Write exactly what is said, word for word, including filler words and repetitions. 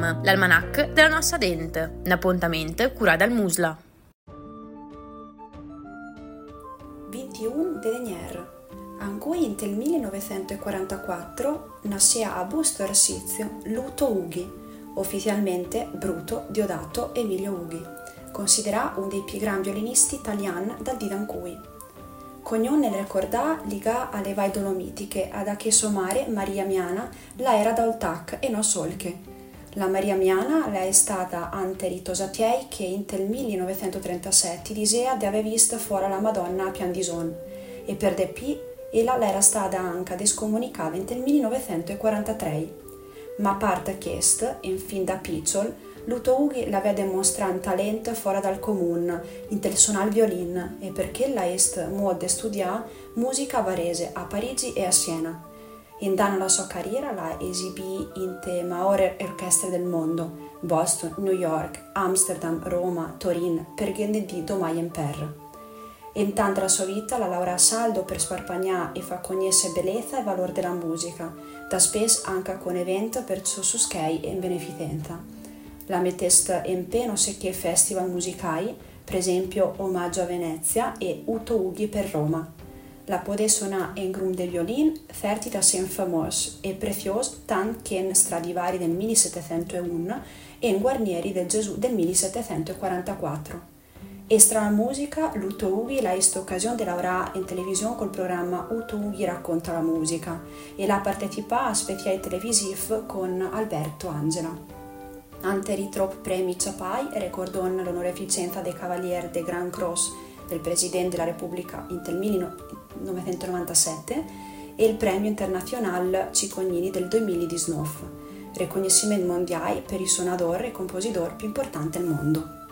Film, l'almanach della nostra dente, un appuntamento curato dal Musla. ventuno de Denier. Angui intel millenovecentoquarantaquattro nascea a Busto Arsizio Luto Ughi, ufficialmente Bruto Diodato Emilio Ughi, considerato uno dei più grandi violinisti italiani dal dì d'Ancui. Cognone nel ricordà liga alle vai dolomitiche ad a che sua mare Maria Miana la era dal tac e non solche. La Maria Miana la è stata ante ritosatiei che intel millenovecentotrentasette disea di aver visto fuori la Madonna a Piandison e per de P ella era stata anche descomunicata intel millenovecentoquarantatré. Ma a parte questo, in fin da picciol, Luto Ughi l'aveva dimostrato un talento fuori dal comune, intel suonare il violin e perché la est muode studiare musica varese a Parigi e a Siena. In danno alla sua carriera la esibì in te maore orchestre del mondo, Boston, New York, Amsterdam, Roma, Torino, per Gennedito Mayen-Per. Intanto la sua vita la laurea a saldo per sparpagnare e fa conoscere bellezza e valore della musica, da spesso anche con eventi per suo suschei e in beneficenza. La mettesta in pe non sé che festival musicali, per esempio Omaggio a Venezia e Uto Ughi per Roma. La pode suonare in grum de violin, ferti da sen famos e prezios tant che in Stradivari del millesettecentouno e in Guarnieri del Gesù del millesettecentoquarantaquattro. Estra la musica, Luto Ughi la est occasione di lavorare in televisione col programma Uto Ughi racconta la musica e la partecipa a speciali televisivi con Alberto Angela. Ante ritrop premi Ciapai ricordò l'onoreficenza dei Cavalier de Grand Cross del Presidente della Repubblica in millenovecentonovantasette e il Premio Internazionale Cicognini del duemiladiciannove, riconoscimento mondiale per i suonatori e compositori più importanti del mondo.